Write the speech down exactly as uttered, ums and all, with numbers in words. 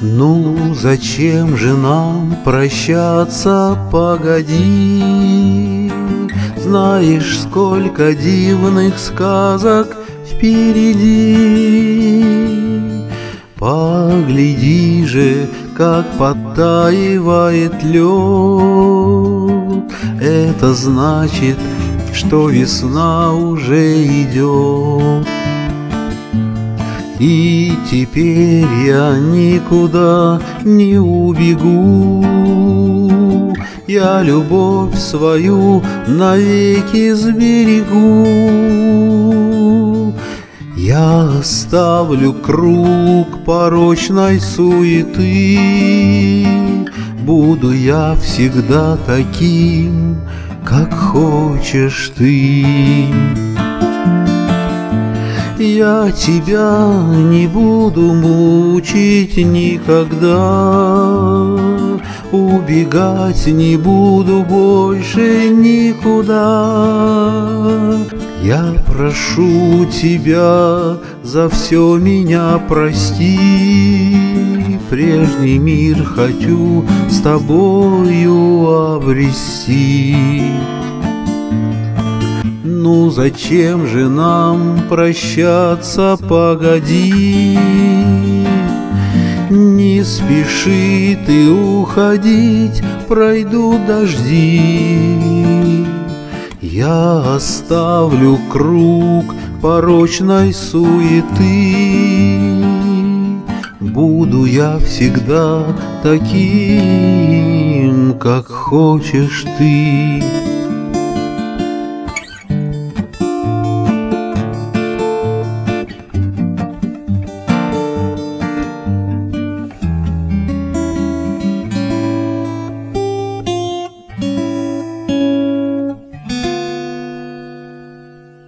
Ну, зачем же нам прощаться, погоди. Знаешь, сколько дивных сказок впереди. Погляди же, как подтаивает лед. Это значит, что весна уже идет. И теперь я никуда не убегу, я любовь свою навеки сберегу. Я оставлю круг порочной суеты, буду я всегда таким, как хочешь ты. Я тебя не буду мучить никогда, убегать не буду больше никуда. Я прошу тебя за все меня прости, прежний мир хочу с тобою обрести. Ну зачем же нам прощаться, погоди. Не спеши ты уходить, пройдут дожди. Я оставлю круг порочной суеты, буду я всегда таким, как хочешь ты.